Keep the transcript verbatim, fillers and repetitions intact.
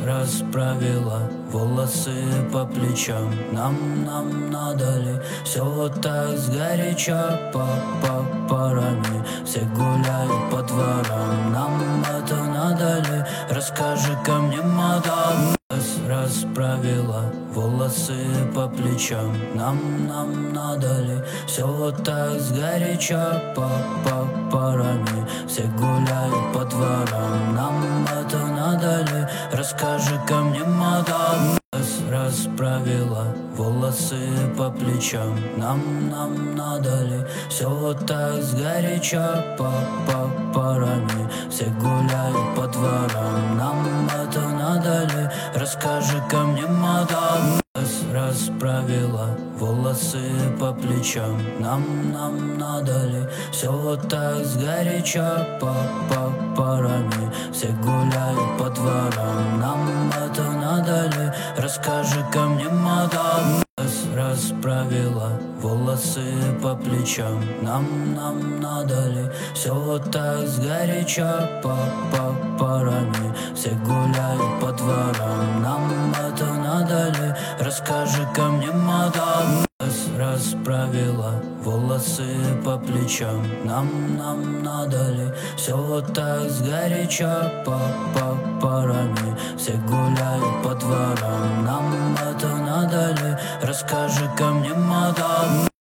расправила волосы по плечам. Нам, нам надо ли все вот так сгоряча? По, по парами все гуляют по дворам. Нам это надо ли? Расскажи-ка мне, мадам. Расправила волосы по плечам. Нам, нам надо ли все вот так сгоряча? По, по парами все гуляют по дворам. Нам это надо ли? Расскажи-ка мне, мадам. Расправила волосы по плечам. Нам, нам надо ли все вот так сгоряча? По, по парами все гуляют по дворам. Нам это надо ли? Расскажи-ка мне, мадам. Расправила волосы по плечам. Нам, нам надо ли все вот так сгоряча? По, по парами все гуляют по дворам. Нам это надо ли? Расскажи-ка мне, мадам. Расправила волосы по плечам. Нам, нам надо ли все вот так сгоряча? По, по парами все гуляют по дворам. Нам это надо ли? Расскажи-ка мне, мадам. Расправила волосы по плечам. Нам, нам надо ли все вот так сгоряча? По, по парами все гуляют по дворам. Нам это надо ли? Расскажи-ка мне, мадам.